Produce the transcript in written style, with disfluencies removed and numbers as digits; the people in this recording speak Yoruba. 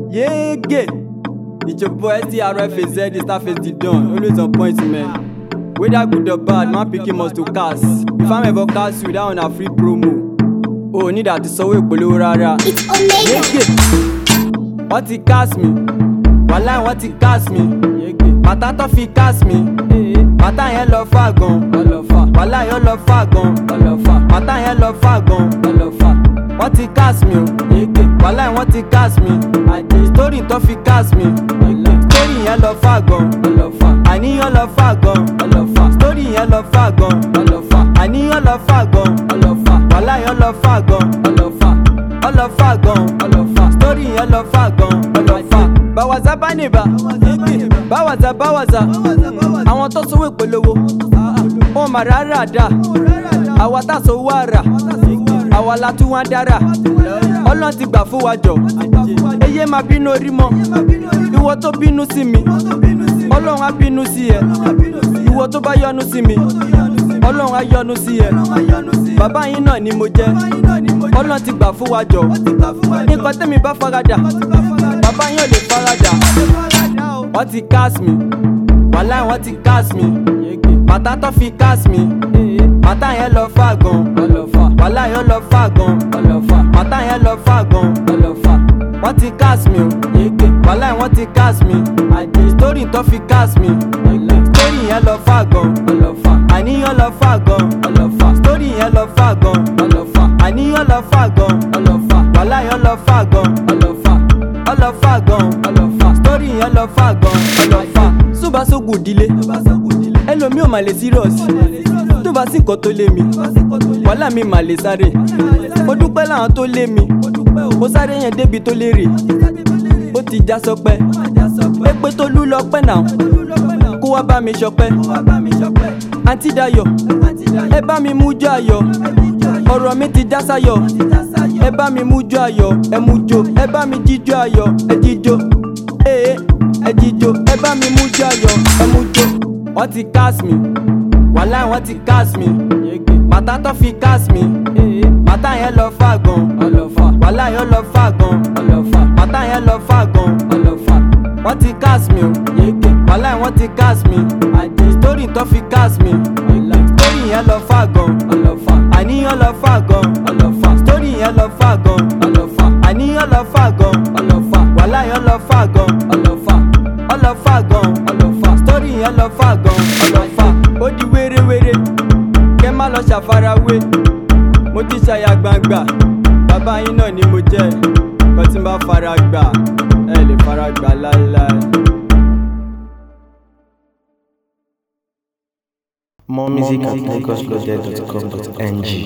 Yeah, get. It's your boy STRFAZ, the Starface the Don. Always on point, man. Whether good or bad, man picking must to cast. If I'm ever cast you, that on a free promo. Oh, need that to so we below rara. It's Omega. Yeah, get. What he cast me? Wallah, what he cast me? Yeah, get. Patato fi cast me. Pata yẹn lọ fà gan. Wallah yẹn lọ fà gan. Pata yẹn lọ fà gan. Wọ́n ti cast me o. Wallah wọ́n ti cast me. Story tó fi cast me. Story yẹn lọ fà gan. Àníyàn lọ fà gan. Story yẹn lọ fà gan. Àníyàn lọ fà gan. Wallah yẹn lọ fà gan. Ọlọ fà gan. Story yẹn lọ fà gan. Báwaza bá nìbà. Báwaza. Àwọn tó sówó ìpolówó. Wọ́n mà rárá dà. Àwa tá sówó àrà. Àwa la tún wá dára. Ọlọ́run ti gbà fún wa jọ. Eye máa bínú orí mọ́. Ìwọ tó bínú sí mi. Ọlọ́run á bínú sí ẹ. Ìwọ tó bá yọ́nú sí mi. Ọlọ́run á yọ́nú sí ẹ. Bàbá yín náà ni mo jẹ́. Ọlọ́run ti gbà fún wa jọ. Nǹkan tẹ́mi bá faradà. Bàbá yín ò lè faradà. Wọ́n ti cast me. Wallah wọ́n ti cast me. Bàtà tó fi cast me. Bàtà yẹn lọ fà gan. Wallah yẹn lọ fà gan. Bàtà yẹn lọ fà gan. Wọ́n ti cast me o. Wallah wọ́n ti cast me. Story tó fi cast me. Story yẹn lọ fà gan. Àníyàn lọ fà gan. Story yẹn lọ fà gan. Àníyàn lọ fà gan. Wallah yẹn lọ fà gan. Ọlọ fà gan. Story yẹn lọ fà gan. Súbà sógùn ìdílé. Ẹlòmí ò mà lè serious. Tó bá sí nǹkan tó lé mi. Wallah mi mà lè sáré. Mo dúpẹ́ láwọn tó lé mi. Mo sáré yẹn débi tó lérè. Ó ti já sọpẹ́. Pépé tó lú lọ́pẹ́ náà. Kó wá bá mi ṣọpẹ́. Àǹtí Dayọ̀. Ẹ bá mi mú jọ ayọ̀. Ọ̀rọ̀ mi ti já sáyọ̀. Ẹ bá mi mú jọ ayọ̀. Ẹ mú jọ. Ẹ bá mi jíjọ ayọ̀. Ẹ jíjọ. Ẹ jíjọ. Ẹ bá mi mú jọ ayọ̀. Ẹ mú jọ. Wọ́n ti cast me. Wallah wọ́n ti cast me. Bàtà tó fi cast me. Bàtà yẹn lọ fà gan. Wallah yẹn lọ fà gan. Bàtà yẹn lọ fà gan. Wọ́n ti cast me o. Wallah wọ́n ti cast me. Story tó fi cast me. Story yẹn lọ fà gan. Àníyàn lọ fà gan. Story yẹn lọ fà gan. Àníyàn lọ fà gan. Wallah yẹn lọ fà gan. Ọlọ fà gan. Story yẹn lọ fà gan. Ó di wérewére. Kẹ́ má lọ ṣàfarawé. Mo ti ṣàyà gbangba. Bàbá yín náà ni mo jẹ́. Kọ́ tí n bá fara gbà. Ẹ lè fara gbà láéláé. More music at lagosloaded.com.ng